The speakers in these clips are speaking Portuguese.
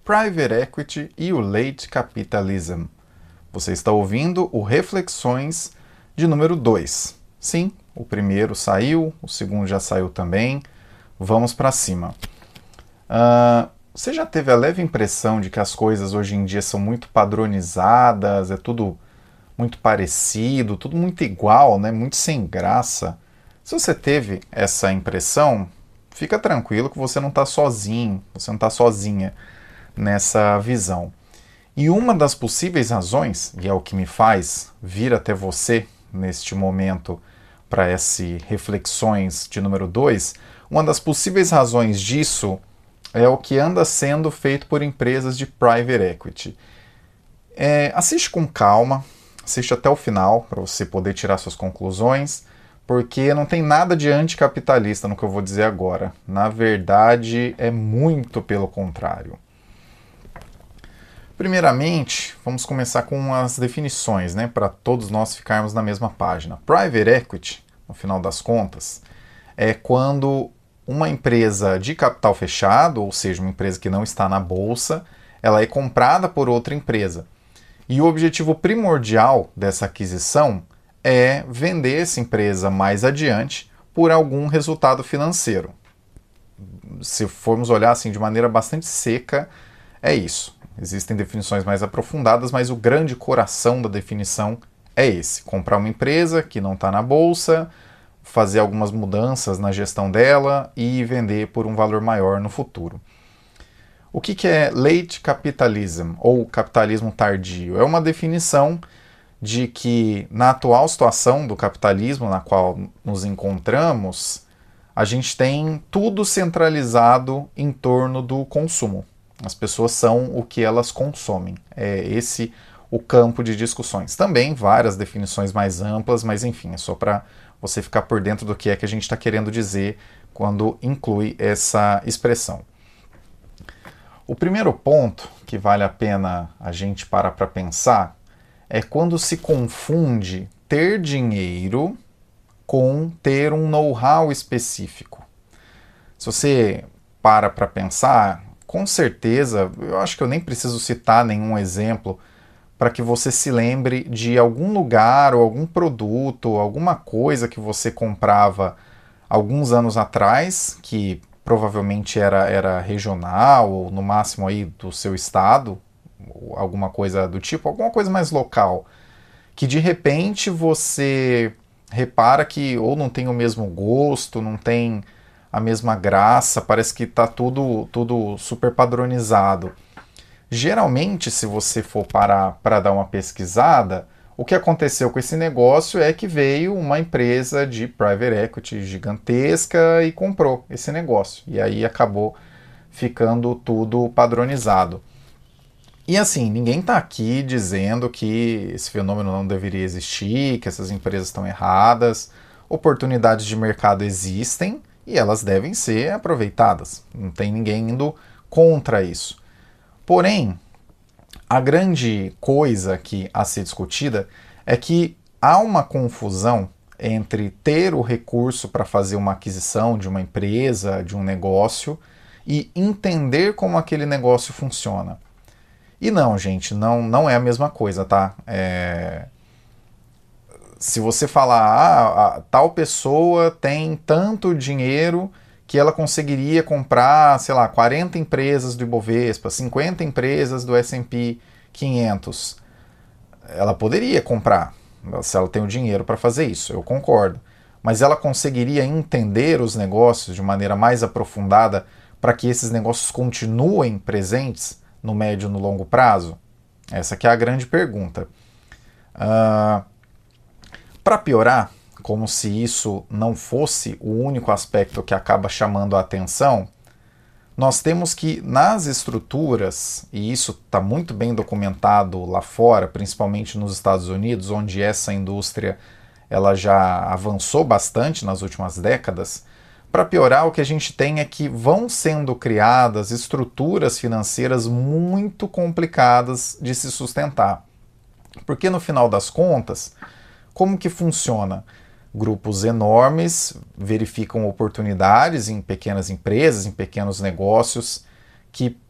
Private Equity e o Late Capitalism. Você está ouvindo o Reflexões de número 2. Sim, o primeiro saiu, o segundo já saiu também. Vamos para cima. Você já teve a leve impressão de que as coisas hoje em dia são muito padronizadas, é tudo muito parecido, tudo muito igual, né? Muito sem graça? Se você teve essa impressão, fica tranquilo que você não está sozinho, você não está sozinha nessa visão. E uma das possíveis razões, e é o que me faz vir até você neste momento para esse Reflexões de número 2, uma das possíveis razões disso é o que anda sendo feito por empresas de Private Equity. Assiste com calma, assiste até o final para você poder tirar suas conclusões, porque não tem nada de anticapitalista no que eu vou dizer agora. Na verdade, é muito pelo contrário. Primeiramente, vamos começar com as definições, né, para todos nós ficarmos na mesma página. Private Equity, no final das contas, é quando uma empresa de capital fechado, ou seja, uma empresa que não está na bolsa, ela é comprada por outra empresa. E o objetivo primordial dessa aquisição é vender essa empresa mais adiante por algum resultado financeiro. Se formos olhar assim de maneira bastante seca, é isso. Existem definições mais aprofundadas, mas o grande coração da definição é esse: comprar uma empresa que não está na bolsa, fazer algumas mudanças na gestão dela e vender por um valor maior no futuro. O que é late capitalism, ou capitalismo tardio? É uma definição de que, na atual situação do capitalismo na qual nos encontramos, a gente tem tudo centralizado em torno do consumo. As pessoas são o que elas consomem. É esse o campo de discussões. Também várias definições mais amplas, mas enfim, é só para você ficar por dentro do que é que a gente está querendo dizer quando inclui essa expressão. O primeiro ponto que vale a pena a gente parar para pensar é quando se confunde ter dinheiro com ter um know-how específico. Se você para pensar, com certeza, eu acho que eu nem preciso citar nenhum exemplo para que você se lembre de algum lugar ou algum produto, ou alguma coisa que você comprava alguns anos atrás, que provavelmente era regional, ou no máximo aí do seu estado, ou alguma coisa do tipo, alguma coisa mais local, que de repente você repara que ou não tem o mesmo gosto, não tem a mesma graça, parece que está tudo super padronizado. Geralmente, se você for parar para dar uma pesquisada, o que aconteceu com esse negócio é que veio uma empresa de private equity gigantesca e comprou esse negócio. E aí acabou ficando tudo padronizado. E assim, ninguém está aqui dizendo que esse fenômeno não deveria existir, que essas empresas estão erradas. Oportunidades de mercado existem e elas devem ser aproveitadas. Não tem ninguém indo contra isso. Porém, a grande coisa aqui a ser discutida é que há uma confusão entre ter o recurso para fazer uma aquisição de uma empresa, de um negócio, e entender como aquele negócio funciona. E não, gente, não é a mesma coisa, tá? Se você falar, tal pessoa tem tanto dinheiro que ela conseguiria comprar, sei lá, 40 empresas do Ibovespa, 50 empresas do S&P 500. Ela poderia comprar, se ela tem o dinheiro para fazer isso, eu concordo. Mas ela conseguiria entender os negócios de maneira mais aprofundada para que esses negócios continuem presentes no médio e no longo prazo? Essa que é a grande pergunta. Para piorar, como se isso não fosse o único aspecto que acaba chamando a atenção, nós temos que nas estruturas, e isso está muito bem documentado lá fora, principalmente nos Estados Unidos, onde essa indústria ela já avançou bastante nas últimas décadas. Para piorar, o que a gente tem é que vão sendo criadas estruturas financeiras muito complicadas de se sustentar. Porque no final das contas, como que funciona? Grupos enormes verificam oportunidades em pequenas empresas, em pequenos negócios, que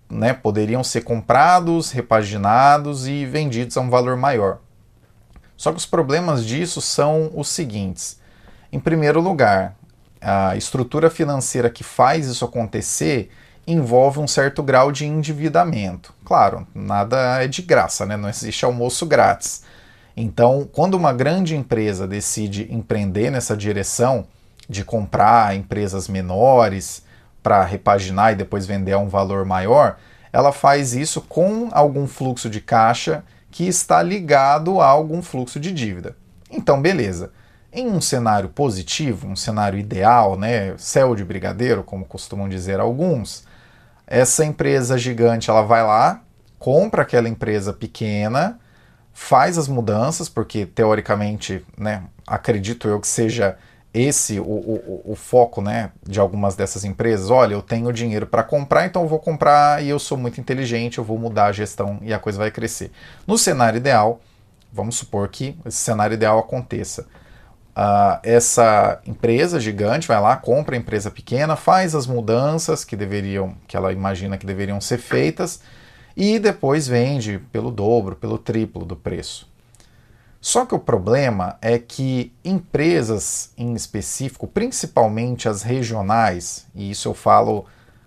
né, poderiam ser comprados, repaginados e vendidos a um valor maior. Só que os problemas disso são os seguintes. Em primeiro lugar, a estrutura financeira que faz isso acontecer envolve um certo grau de endividamento. Claro, nada é de graça, né? Não existe almoço grátis. Então, quando uma grande empresa decide empreender nessa direção de comprar empresas menores para repaginar e depois vender a um valor maior, ela faz isso com algum fluxo de caixa que está ligado a algum fluxo de dívida. Então, beleza. Em um cenário positivo, um cenário ideal, né, céu de brigadeiro, como costumam dizer alguns, essa empresa gigante ela vai lá, compra aquela empresa pequena, faz as mudanças, porque teoricamente, né, acredito eu que seja esse o foco, né, de algumas dessas empresas. Olha, eu tenho dinheiro para comprar, então eu vou comprar e eu sou muito inteligente, eu vou mudar a gestão e a coisa vai crescer. No cenário ideal, vamos supor que esse cenário ideal aconteça. Essa empresa gigante vai lá, compra a empresa pequena, faz as mudanças que ela imagina que deveriam ser feitas e depois vende pelo dobro, pelo triplo do preço. Só que o problema é que empresas em específico, principalmente as regionais, e isso eu falo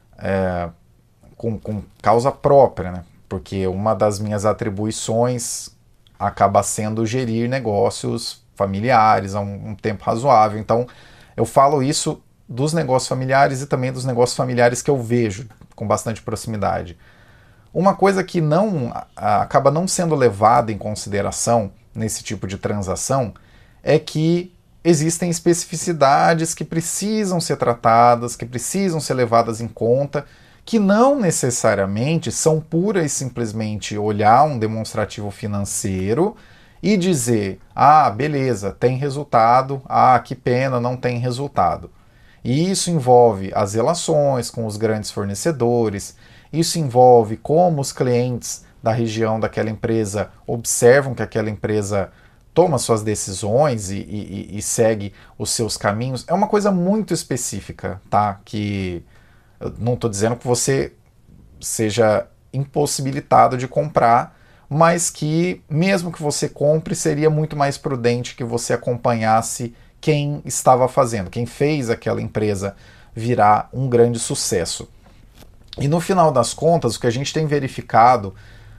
com causa própria, né? Porque uma das minhas atribuições acaba sendo gerir negócios familiares há um tempo razoável. Então, eu falo isso dos negócios familiares e também dos negócios familiares que eu vejo com bastante proximidade. Uma coisa que acaba não sendo levada em consideração nesse tipo de transação é que existem especificidades que precisam ser tratadas, que precisam ser levadas em conta, que não necessariamente são pura e simplesmente olhar um demonstrativo financeiro e dizer, beleza, tem resultado, que pena, não tem resultado. E isso envolve as relações com os grandes fornecedores, isso envolve como os clientes da região daquela empresa observam que aquela empresa toma suas decisões e segue os seus caminhos. É uma coisa muito específica, tá? Que eu não estou dizendo que você seja impossibilitado de comprar, mas que mesmo que você compre, seria muito mais prudente que você acompanhasse quem estava fazendo, quem fez aquela empresa virar um grande sucesso. E no final das contas, o que a gente tem verificado,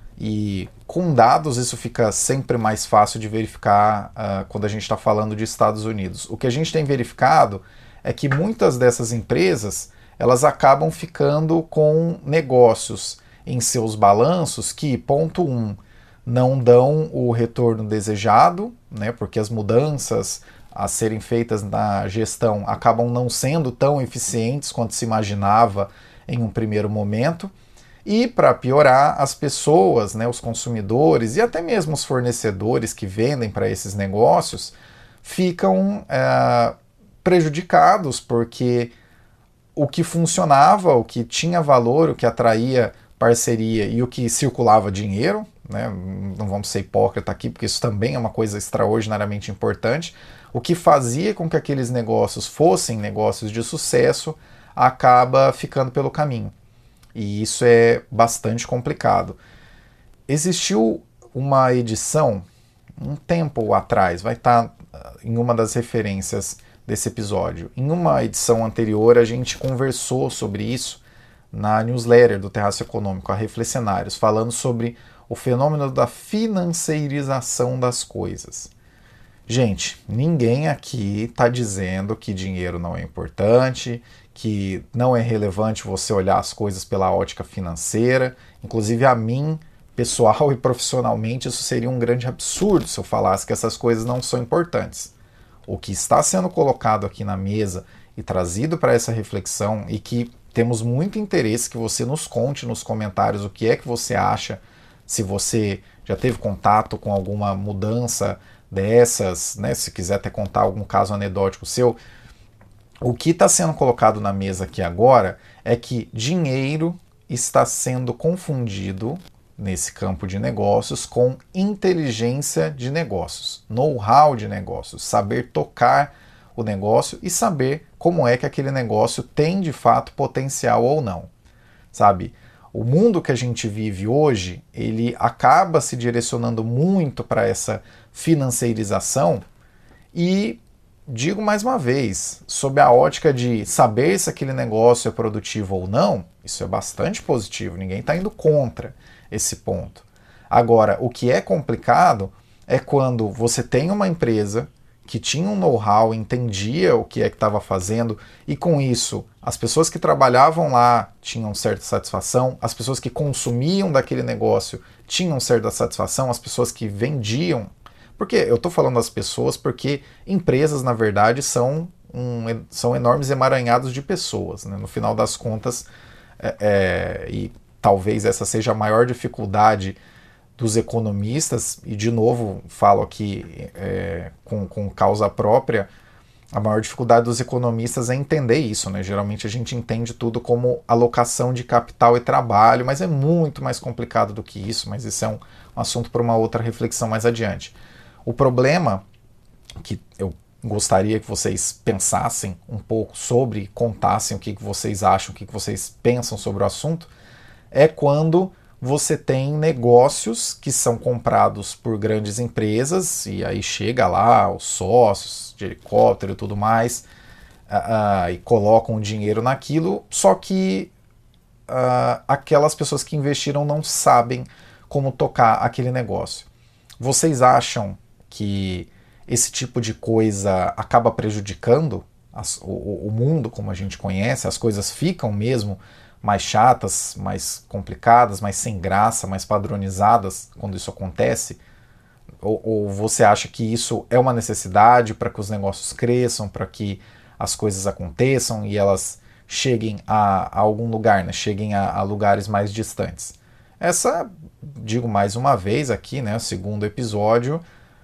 e com dados isso fica sempre mais fácil de verificar quando a gente está falando de Estados Unidos, o que a gente tem verificado é que muitas dessas empresas elas acabam ficando com negócios em seus balanços que, ponto 1, não dão o retorno desejado, né, porque as mudanças a serem feitas na gestão acabam não sendo tão eficientes quanto se imaginava em um primeiro momento. E, para piorar, as pessoas, né, os consumidores e até mesmo os fornecedores que vendem para esses negócios ficam prejudicados, porque o que funcionava, o que tinha valor, o que atraía parceria e o que circulava dinheiro, né, não vamos ser hipócritas aqui, porque isso também é uma coisa extraordinariamente importante, o que fazia com que aqueles negócios fossem negócios de sucesso acaba ficando pelo caminho. E isso é bastante complicado. Existiu uma edição, um tempo atrás, vai estar em uma das referências desse episódio. Em uma edição anterior, a gente conversou sobre isso na newsletter do Terraço Econômico, a Reflexionários, falando sobre o fenômeno da financeirização das coisas. Gente, ninguém aqui está dizendo que dinheiro não é importante, que não é relevante você olhar as coisas pela ótica financeira. Inclusive a mim, pessoal e profissionalmente, isso seria um grande absurdo se eu falasse que essas coisas não são importantes. O que está sendo colocado aqui na mesa e trazido para essa reflexão, e que temos muito interesse que você nos conte nos comentários o que é que você acha, se você já teve contato com alguma mudança dessas, né, se quiser até contar algum caso anedótico seu. O que está sendo colocado na mesa aqui agora é que dinheiro está sendo confundido nesse campo de negócios com inteligência de negócios, know-how de negócios, saber tocar o negócio e saber como é que aquele negócio tem de fato potencial ou não, sabe? O mundo que a gente vive hoje, ele acaba se direcionando muito para essa financeirização e, digo mais uma vez, sob a ótica de saber se aquele negócio é produtivo ou não, isso é bastante positivo, ninguém está indo contra esse ponto. Agora, o que é complicado é quando você tem uma empresa que tinha um know-how, entendia o que é que estava fazendo, e com isso as pessoas que trabalhavam lá tinham certa satisfação, as pessoas que consumiam daquele negócio tinham certa satisfação, as pessoas que vendiam. Porque eu estou falando das pessoas porque empresas, na verdade, são enormes emaranhados de pessoas, né? No final das contas, e talvez essa seja a maior dificuldade dos economistas, e de novo falo aqui com causa própria, a maior dificuldade dos economistas é entender isso, né? Geralmente a gente entende tudo como alocação de capital e trabalho, mas é muito mais complicado do que isso, mas isso é um assunto para uma outra reflexão mais adiante. O problema que eu gostaria que vocês pensassem um pouco sobre, contassem o que vocês acham, o que vocês pensam sobre o assunto, é quando você tem negócios que são comprados por grandes empresas, e aí chega lá os sócios de helicóptero e tudo mais, e colocam o dinheiro naquilo, só que aquelas pessoas que investiram não sabem como tocar aquele negócio. Vocês acham que esse tipo de coisa acaba prejudicando o mundo como a gente conhece? As coisas ficam mesmo mais chatas, mais complicadas, mais sem graça, mais padronizadas quando isso acontece? Ou você acha que isso é uma necessidade para que os negócios cresçam, para que as coisas aconteçam e elas cheguem a algum lugar, né? Cheguem a lugares mais distantes? Essa, digo mais uma vez aqui, né, o segundo episódio,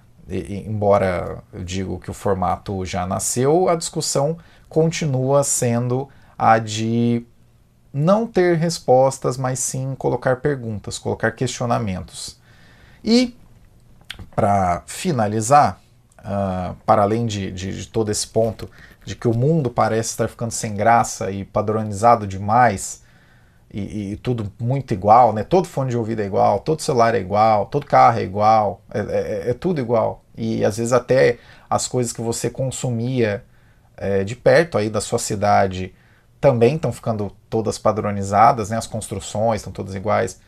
embora eu digo que o formato já nasceu, a discussão continua sendo a de não ter respostas, mas sim colocar perguntas, colocar questionamentos. E, para finalizar, para além de todo esse ponto de que o mundo parece estar ficando sem graça e padronizado demais, e tudo muito igual, né? Todo fone de ouvido é igual, todo celular é igual, todo carro é igual, é tudo igual. E às vezes até as coisas que você consumia de perto aí da sua cidade também estão ficando todas padronizadas, né? As construções estão todas iguais.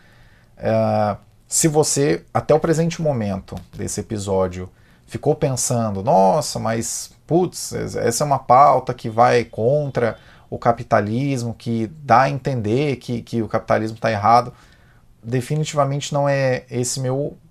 Se você, até o presente momento desse episódio, ficou pensando, nossa, mas putz, essa é uma pauta que vai contra o capitalismo, que dá a entender que o capitalismo está errado, definitivamente não é esse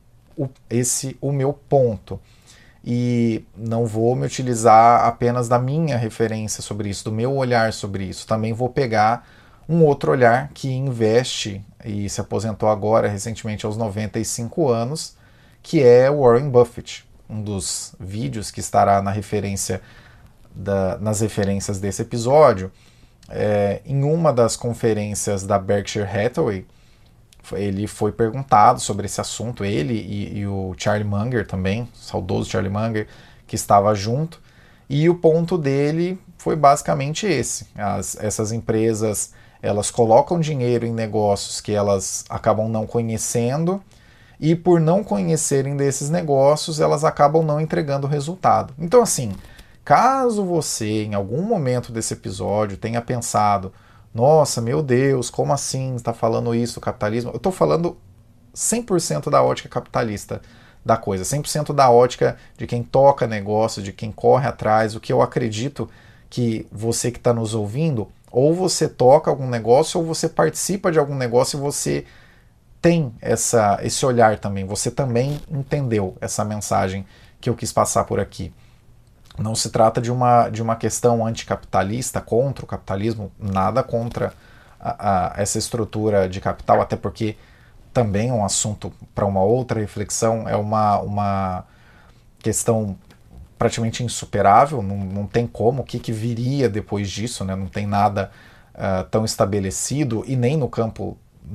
o meu ponto. E não vou me utilizar apenas da minha referência sobre isso, do meu olhar sobre isso. Também vou pegar um outro olhar que investe e se aposentou agora, recentemente, aos 95 anos, que é o Warren Buffett. Um dos vídeos que estará na referência nas referências desse episódio, em uma das conferências da Berkshire Hathaway, ele foi perguntado sobre esse assunto, ele e o Charlie Munger também, o saudoso Charlie Munger, que estava junto, e o ponto dele foi basicamente esse. Essas empresas, elas colocam dinheiro em negócios que elas acabam não conhecendo, e por não conhecerem desses negócios, elas acabam não entregando resultado. Então, assim, caso você, em algum momento desse episódio, tenha pensado, nossa, meu Deus, como assim está falando isso do capitalismo? Eu estou falando 100% da ótica capitalista da coisa, 100% da ótica de quem toca negócio, de quem corre atrás, o que eu acredito que você que está nos ouvindo, ou você toca algum negócio, ou você participa de algum negócio e você tem esse olhar também, você também entendeu essa mensagem que eu quis passar por aqui. Não se trata de uma questão anticapitalista, contra o capitalismo, nada contra essa estrutura de capital, até porque também é um assunto para uma outra reflexão, é uma questão praticamente insuperável, não tem como, o que viria depois disso, né? Não tem nada tão estabelecido, e nem no campo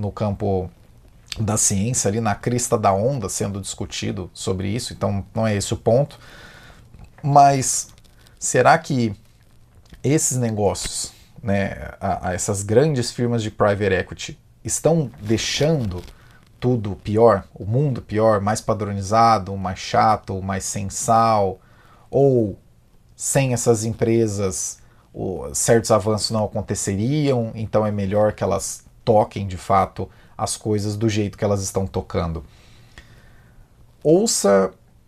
da ciência, ali na crista da onda, sendo discutido sobre isso, então não é esse o ponto. Mas será que esses negócios, né, essas grandes firmas de private equity, estão deixando tudo pior, o mundo pior, mais padronizado, mais chato, mais sensal, ou sem essas empresas certos avanços não aconteceriam, então é melhor que elas toquem de fato as coisas do jeito que elas estão tocando. Ouça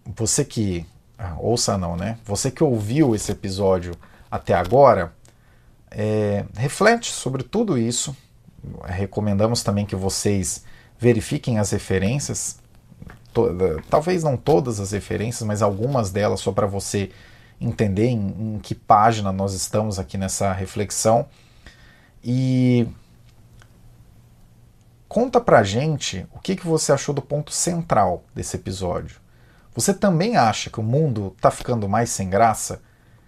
Você que ouviu esse episódio até agora, reflete sobre tudo isso. Recomendamos também que vocês verifiquem as referências, talvez não todas as referências, mas algumas delas, só para você entender em que página nós estamos aqui nessa reflexão. E conta pra gente o que você achou do ponto central desse episódio. Você também acha que o mundo está ficando mais sem graça?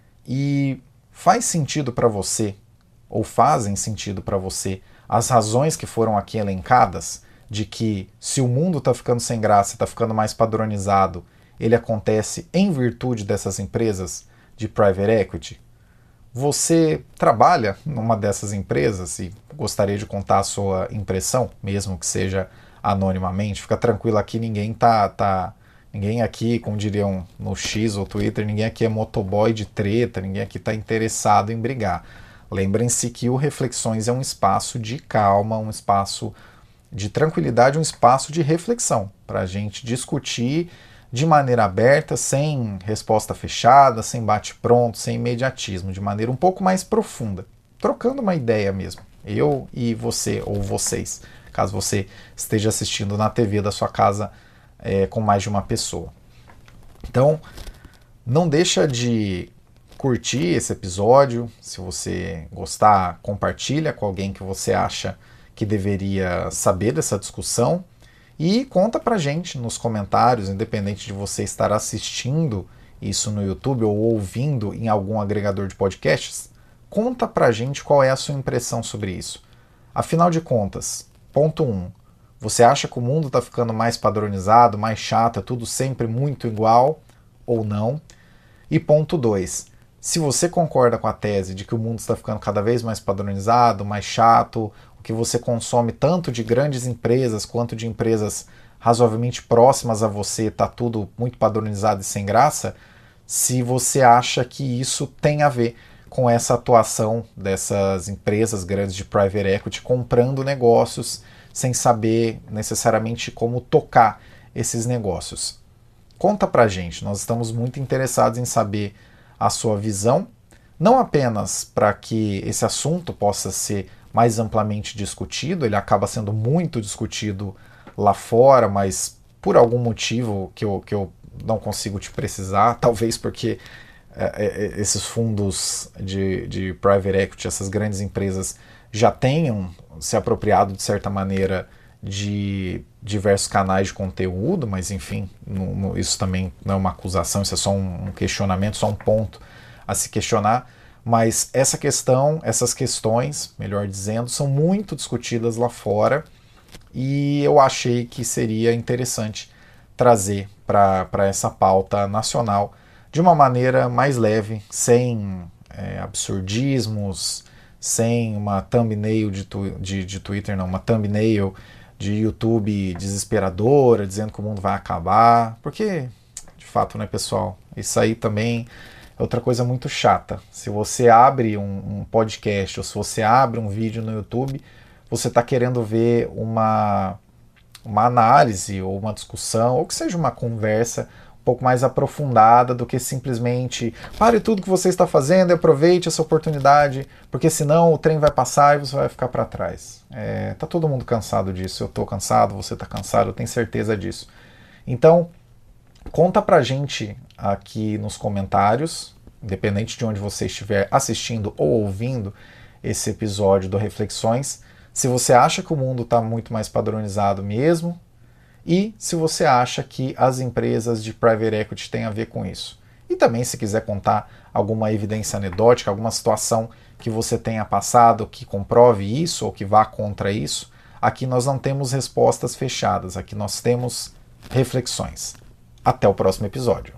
E faz sentido para você, ou fazem sentido para você, as razões que foram aqui elencadas, de que se o mundo está ficando sem graça, está ficando mais padronizado, ele acontece em virtude dessas empresas de private equity? Você trabalha numa dessas empresas e gostaria de contar a sua impressão, mesmo que seja anonimamente? Fica tranquilo, aqui ninguém aqui, como diriam no X ou Twitter, ninguém aqui é motoboy de treta, ninguém aqui está interessado em brigar. Lembrem-se que o Reflexões é um espaço de calma, um espaço de tranquilidade, um espaço de reflexão, para a gente discutir de maneira aberta, sem resposta fechada, sem bate-pronto, sem imediatismo, de maneira um pouco mais profunda, trocando uma ideia mesmo, eu e você, ou vocês, caso você esteja assistindo na TV da sua casa com mais de uma pessoa. Então, não deixa de curtir esse episódio. Se você gostar, compartilha com alguém que você acha que deveria saber dessa discussão, e conta pra gente nos comentários, independente de você estar assistindo isso no YouTube ou ouvindo em algum agregador de podcasts, conta pra gente qual é a sua impressão sobre isso. Afinal de contas, ponto 1, você acha que o mundo está ficando mais padronizado, mais chato, é tudo sempre muito igual ou não? E ponto 2, se você concorda com a tese de que o mundo está ficando cada vez mais padronizado, mais chato, o que você consome tanto de grandes empresas quanto de empresas razoavelmente próximas a você, está tudo muito padronizado e sem graça, se você acha que isso tem a ver com essa atuação dessas empresas grandes de private equity comprando negócios sem saber necessariamente como tocar esses negócios. Conta pra gente, nós estamos muito interessados em saber a sua visão, não apenas para que esse assunto possa ser mais amplamente discutido, ele acaba sendo muito discutido lá fora, mas por algum motivo que eu não consigo te precisar, talvez porque esses fundos de private equity, essas grandes empresas, já tenham se apropriado de certa maneira de diversos canais de conteúdo, mas enfim, isso também não é uma acusação, isso é só um questionamento, só um ponto a se questionar. Mas essas questões, melhor dizendo, são muito discutidas lá fora, e eu achei que seria interessante trazer para essa pauta nacional de uma maneira mais leve, sem absurdismos, sem uma thumbnail de Twitter, não, uma thumbnail de YouTube desesperadora, dizendo que o mundo vai acabar, porque, de fato, né, pessoal, isso aí também é outra coisa muito chata. Se você abre um podcast ou se você abre um vídeo no YouTube, você está querendo ver uma análise ou uma discussão, ou que seja uma conversa um pouco mais aprofundada do que simplesmente pare tudo que você está fazendo e aproveite essa oportunidade, porque senão o trem vai passar e você vai ficar para trás. Tá todo mundo cansado disso, eu estou cansado, você está cansado, eu tenho certeza disso. Então, conta pra gente aqui nos comentários, independente de onde você estiver assistindo ou ouvindo esse episódio do Reflexões, se você acha que o mundo está muito mais padronizado mesmo, e se você acha que as empresas de private equity têm a ver com isso. E também, se quiser contar alguma evidência anedótica, alguma situação que você tenha passado que comprove isso ou que vá contra isso, aqui nós não temos respostas fechadas, aqui nós temos reflexões. Até o próximo episódio.